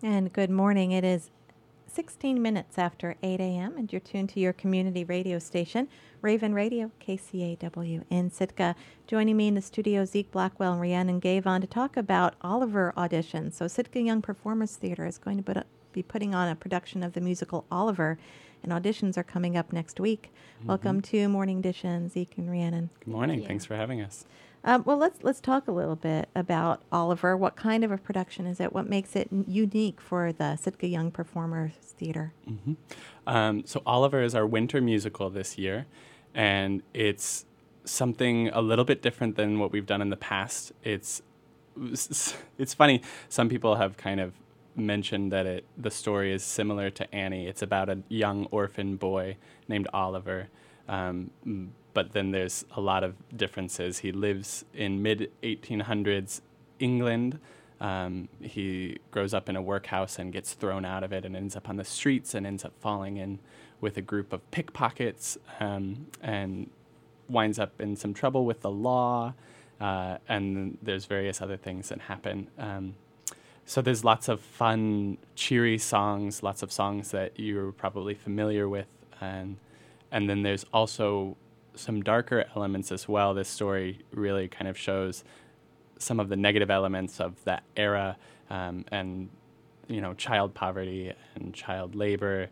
And good morning. It is 16 minutes after 8 a.m., and you're tuned to your community radio station, Raven Radio, KCAW in Sitka. Joining me in the studio, Zeke Blackwell and Rhiannon Gavon to talk about Oliver auditions. So Sitka Young Performers Theater is going to be putting on a production of the musical Oliver, and auditions are coming up next week. Welcome to Morning Edition, Zeke and Rhiannon. Good morning. Thanks for having us. Well, let's talk a little bit about Oliver. What kind of a production is it? What makes it unique for the Sitka Young Performers Theater? So Oliver is our winter musical this year, and it's something a little bit different than what we've done in the past. It's funny. Some people have kind of mentioned that the story is similar to Annie. It's about a young orphan boy named Oliver. But then there's a lot of differences. He lives in mid-1800s England. He grows up in a workhouse and gets thrown out of it and ends up on the streets and ends up falling in with a group of pickpockets and winds up in some trouble with the law. And there's various other things that happen. So there's lots of fun, cheery songs, lots of songs that you're probably familiar with. And then there's also some darker elements as well. This story really kind of shows some of the negative elements of that era, and child poverty and child labor,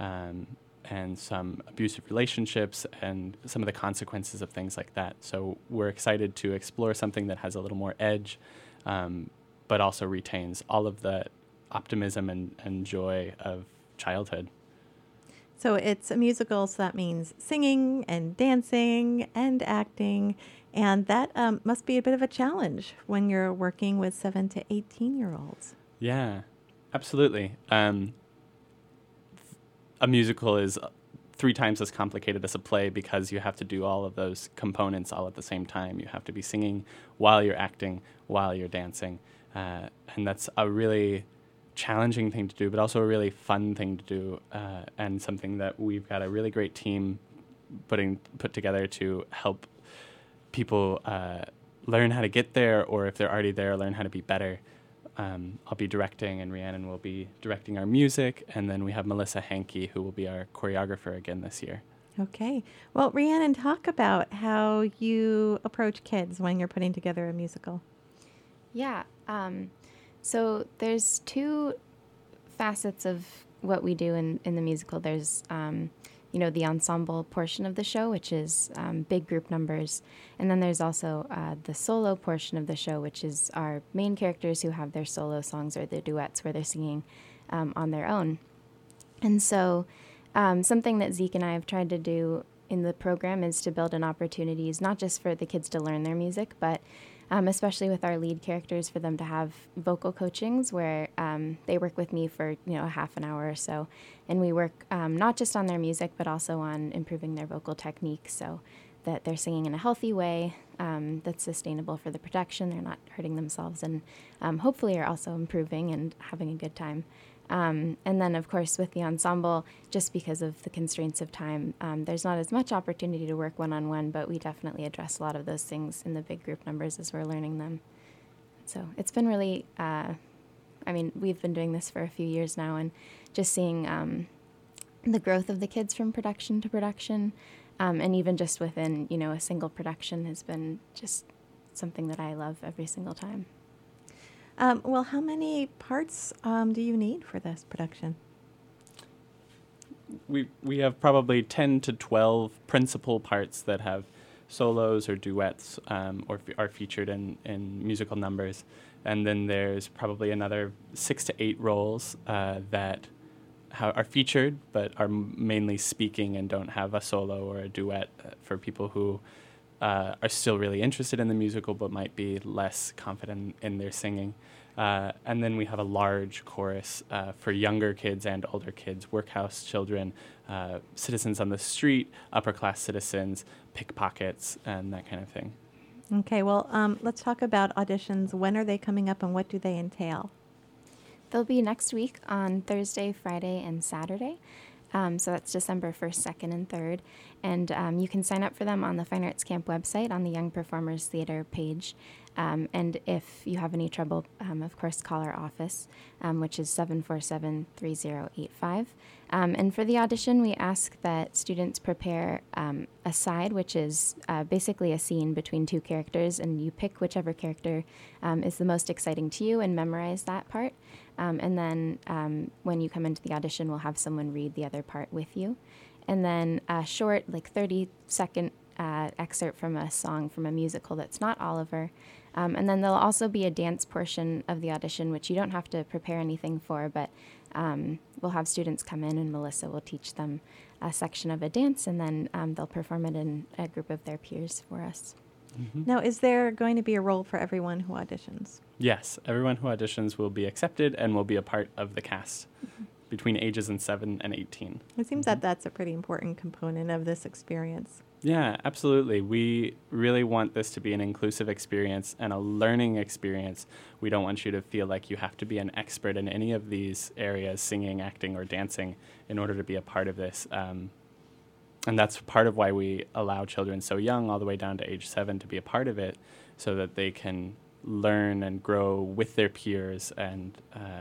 and some abusive relationships and some of the consequences of things like that. So we're excited to explore something that has a little more edge, but also retains all of the optimism and joy of childhood. So it's a musical, so that means singing and dancing and acting, and that must be a bit of a challenge when you're working with 7 to 18-year-olds. Yeah, absolutely. A musical is 3 times as complicated as a play because you have to do all of those components all at the same time. You have to be singing while you're acting, while you're dancing, and that's a really challenging thing to do, but also a really fun thing to do, and something that we've got a really great team put together to help people learn how to get there, or if they're already there, learn how to be better. I'll be directing, and Rhiannon will be directing our music, and then we have Melissa Hankey, who will be our choreographer again this year. Okay. Well, Rhiannon, talk about how you approach kids when you're putting together a musical. Yeah. So there's 2 facets of what we do in the musical. There's, the ensemble portion of the show, which is big group numbers. And then there's also the solo portion of the show, which is our main characters who have their solo songs or their duets where they're singing on their own. And so something that Zeke and I have tried to do in the program is to build in opportunities, not just for the kids to learn their music, but especially with our lead characters, for them to have vocal coachings where they work with me for a half an hour or so, and we work not just on their music but also on improving their vocal technique so that they're singing in a healthy way that's sustainable for the production. They're not hurting themselves, and hopefully are also improving and having a good time. And then, of course, with the ensemble, just because of the constraints of time, there's not as much opportunity to work one-on-one, but we definitely address a lot of those things in the big group numbers as we're learning them. So it's been really, we've been doing this for a few years now, and just seeing the growth of the kids from production to production, and even just within, a single production has been just something that I love every single time. Well, how many parts do you need for this production? We have probably 10 to 12 principal parts that have solos or duets, or are featured in musical numbers. And then there's probably another 6 to 8 roles that are featured but are mainly speaking and don't have a solo or a duet for people who are still really interested in the musical but might be less confident in their singing. And then we have a large chorus for younger kids and older kids, workhouse children, citizens on the street, upper-class citizens, pickpockets, and that kind of thing. Okay, well, let's talk about auditions. When are they coming up, and what do they entail? They'll be next week on Thursday, Friday, and Saturday. So that's December 1st, 2nd, and 3rd. And you can sign up for them on the Fine Arts Camp website on the Young Performers Theater page. And if you have any trouble, of course, call our office, which is 747-3085. And for the audition, we ask that students prepare a side, which is basically a scene between two characters, and you pick whichever character is the most exciting to you and memorize that part. And then when you come into the audition, we'll have someone read the other part with you. And then a short, 30-second excerpt from a song from a musical that's not Oliver. And then there'll also be a dance portion of the audition, which you don't have to prepare anything for, but we'll have students come in and Melissa will teach them a section of a dance, and then they'll perform it in a group of their peers for us. Mm-hmm. Now, is there going to be a role for everyone who auditions? Yes, everyone who auditions will be accepted and will be a part of the cast between ages 7 and 18. It seems that that's a pretty important component of this experience. Yeah, absolutely. We really want this to be an inclusive experience and a learning experience. We don't want you to feel like you have to be an expert in any of these areas, singing, acting, or dancing, in order to be a part of this. And that's part of why we allow children so young, all the way down to age 7, to be a part of it, so that they can learn and grow with their peers and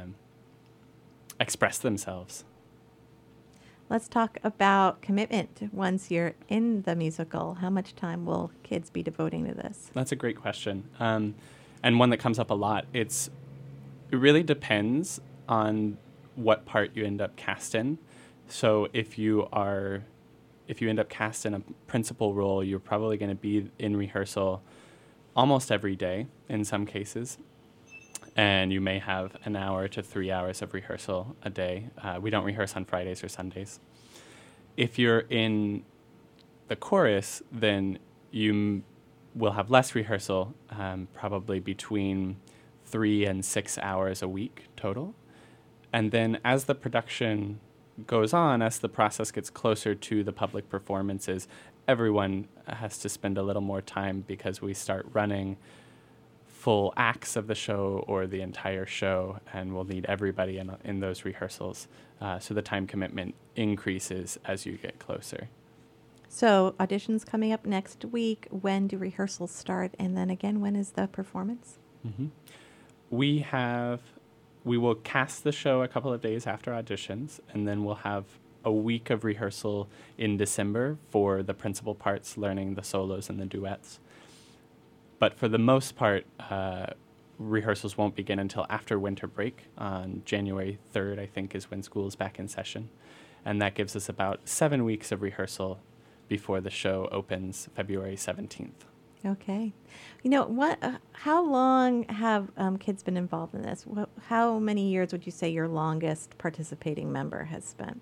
express themselves. Let's talk about commitment once you're in the musical. How much time will kids be devoting to this? That's a great question, and one that comes up a lot. It really depends on what part you end up cast in. So if you end up cast in a principal role, you're probably going to be in rehearsal almost every day in some cases. And you may have an hour to 3 hours of rehearsal a day. We don't rehearse on Fridays or Sundays. If you're in the chorus, then you will have less rehearsal, probably between 3 and 6 hours a week total. And then as the production goes on, as the process gets closer to the public performances, everyone has to spend a little more time, because we start running full acts of the show or the entire show, and we'll need everybody in those rehearsals. So the time commitment increases as you get closer. So auditions coming up next week. When do rehearsals start? And then again, when is the performance? Mm-hmm. We will cast the show a couple of days after auditions, and then we'll have a week of rehearsal in December for the principal parts, learning the solos and the duets. But for the most part, rehearsals won't begin until after winter break. On January 3rd, I think, is when school's back in session. And that gives us about 7 weeks of rehearsal before the show opens February 17th. Okay. How long have kids been involved in this? How many years would you say your longest participating member has spent?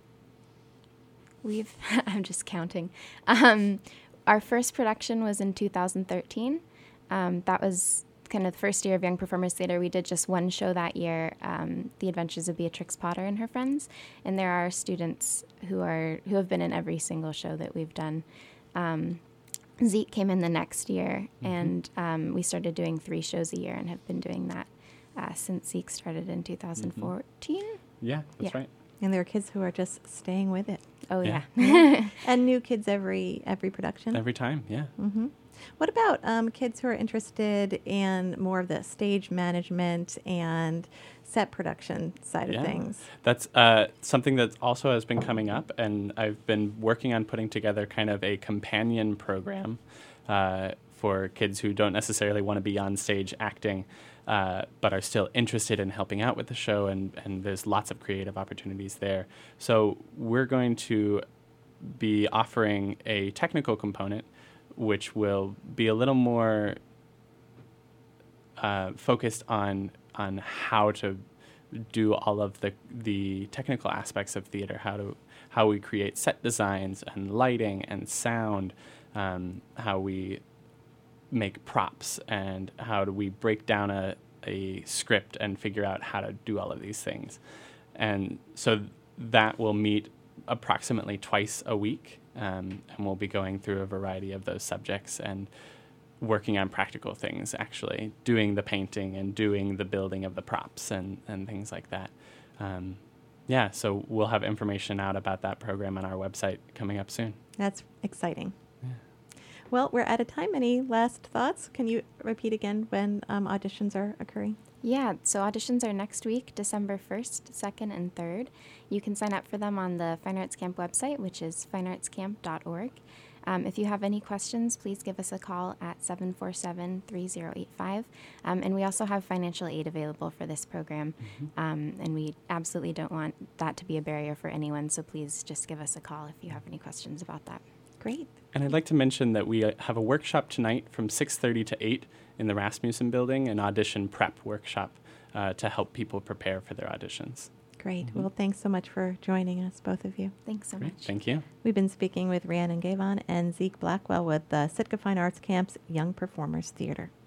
I'm just counting. Our first production was in 2013. That was kind of the first year of Young Performers Theater. We did just one show that year, The Adventures of Beatrix Potter and Her Friends. And there are students who have been in every single show that we've done. Zeke came in the next year, and we started doing 3 shows a year and have been doing that since Zeke started in 2014. Yeah, that's right. And there are kids who are just staying with it. Oh, yeah. And new kids every production? Every time, yeah. Mm-hmm. What about kids who are interested in more of the stage management and set production side of things? That's something that also has been coming up, and I've been working on putting together kind of a companion program for kids who don't necessarily want to be on stage acting, but are still interested in helping out with the show, and there's lots of creative opportunities there. So we're going to be offering a technical component, which will be a little more focused on how to do all of the technical aspects of theater, how we create set designs and lighting and sound, how we make props, and how do we break down a script and figure out how to do all of these things. And so that will meet approximately twice a week, and we'll be going through a variety of those subjects and working on practical things, actually doing the painting and doing the building of the props and things like that. So we'll have information out about that program on our website coming up soon. That's exciting. Yeah. Well, we're out of time. Any last thoughts? Can you repeat again when auditions are occurring? Yeah, so auditions are next week, December 1st, 2nd, and 3rd. You can sign up for them on the Fine Arts Camp website, which is fineartscamp.org. If you have any questions, please give us a call at 747-3085. And we also have financial aid available for this program. And we absolutely don't want that to be a barrier for anyone, so please just give us a call if you have any questions about that. Great. And I'd like to mention that we have a workshop tonight from 6:30 to 8 in the Rasmussen building, an audition prep workshop to help people prepare for their auditions. Great. Well, thanks so much for joining us, both of you. Thanks so Great. much. Thank you. We've been speaking with Rhiannon Gavon and Zeke Blackwell with the Sitka Fine Arts Camp's Young Performers Theater.